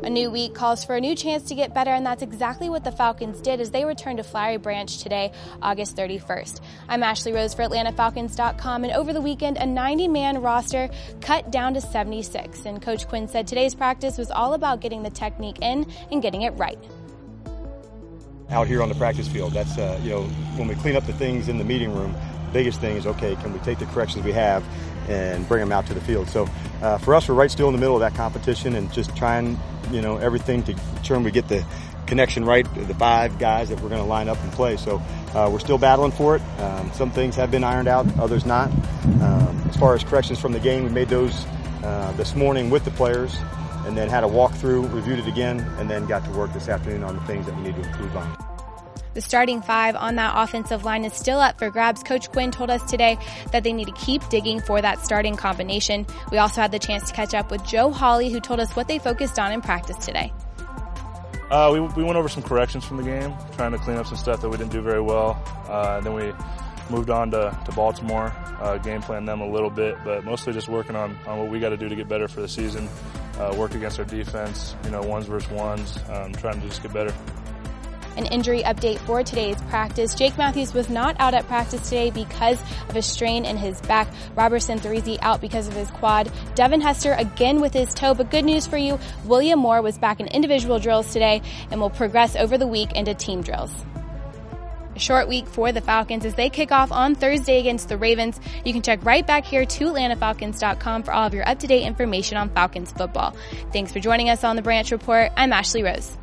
A new week calls for a new chance to get better, and that's exactly what the Falcons did as they returned to Flowery Branch today, August 31st. I'm Ashley Rose for AtlantaFalcons.com, and over the weekend, a 90-man roster cut down to 76. And Coach Quinn said today's practice was all about getting the technique in and getting it right. Out here on the practice field, that's, when we clean up the things in the meeting room, the biggest thing is, okay, can we take the corrections we have and bring them out to the field? So for us, we're right still in the middle of that competition and just trying, everything to ensure we get the connection right, the 5 guys that we're going to line up and play. So we're still battling for it. Some things have been ironed out, others not. As far as corrections from the game, we made those this morning with the players and then had a walkthrough, reviewed it again, and then got to work this afternoon on the things that we need to improve on. The starting 5 on that offensive line is still up for grabs. Coach Quinn told us today that they need to keep digging for that starting combination. We also had the chance to catch up with Joe Hawley, who told us what they focused on in practice today. We went over some corrections from the game, trying to clean up some stuff that we didn't do very well. Then we moved on to Baltimore, game plan them a little bit, but mostly just working on what we got to do to get better for the season, work against our defense, ones versus ones, trying to just get better. An injury update for today's practice. Jake Matthews was not out at practice today because of a strain in his back. Robertson Threese out because of his quad. Devin Hester again with his toe, but good news for you, William Moore was back in individual drills today and will progress over the week into team drills. A short week for the Falcons as they kick off on Thursday against the Ravens. You can check right back here to AtlantaFalcons.com for all of your up-to-date information on Falcons football. Thanks for joining us on the Branch Report. I'm Ashley Rose.